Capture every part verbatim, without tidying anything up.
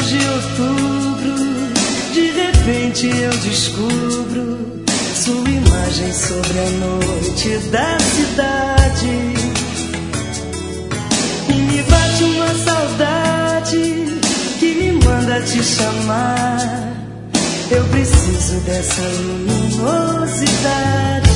meados de outubro, de repente eu descubro sua imagem sobre a noite da cidade. E me bate uma saudade que me manda te chamar. Eu preciso dessa luminosidade.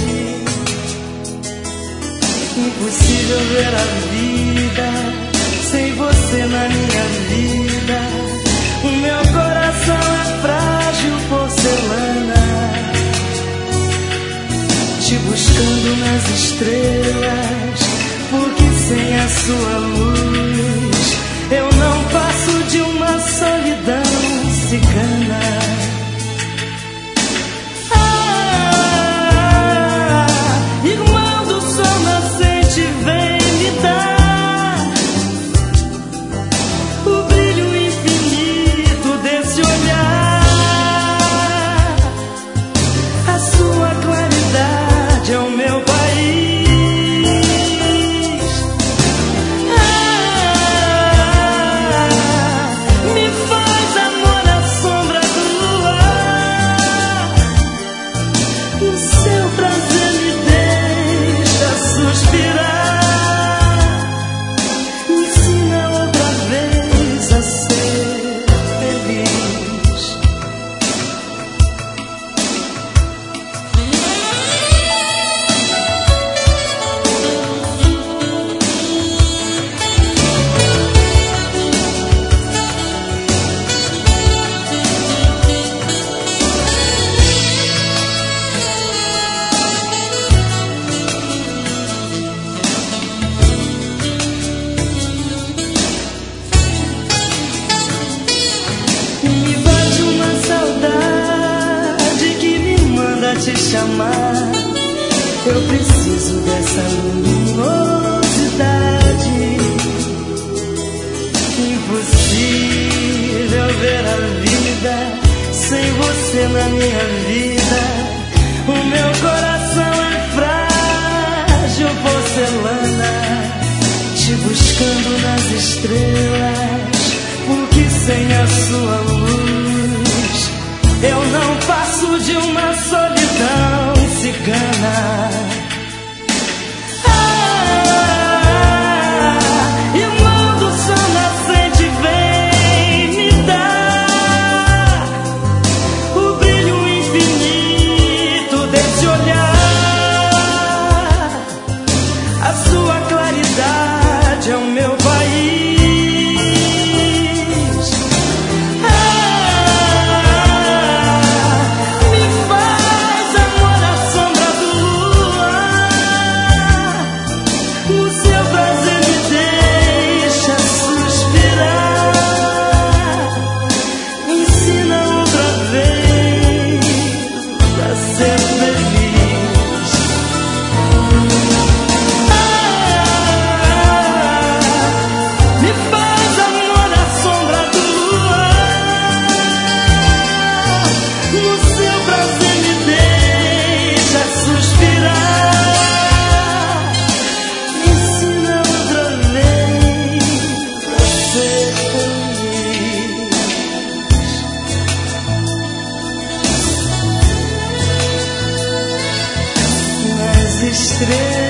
Impossível ver a vida sem você na minha vida. O meu coração é frágil, porcelana, te buscando nas estrelas, porque sem a sua luz eu não passo de uma solidão cigana. Te chamar, eu preciso dessa luminosidade. Impossível ver a vida sem você na minha vida. O meu coração é frágil, porcelana, te buscando nas estrelas, porque sem a sua luz eu não passo de uma solidão cigana. Ah, e o mundo só nascente vem me dar o brilho infinito desse olhar. A sua claridade é o meu país. Estrelas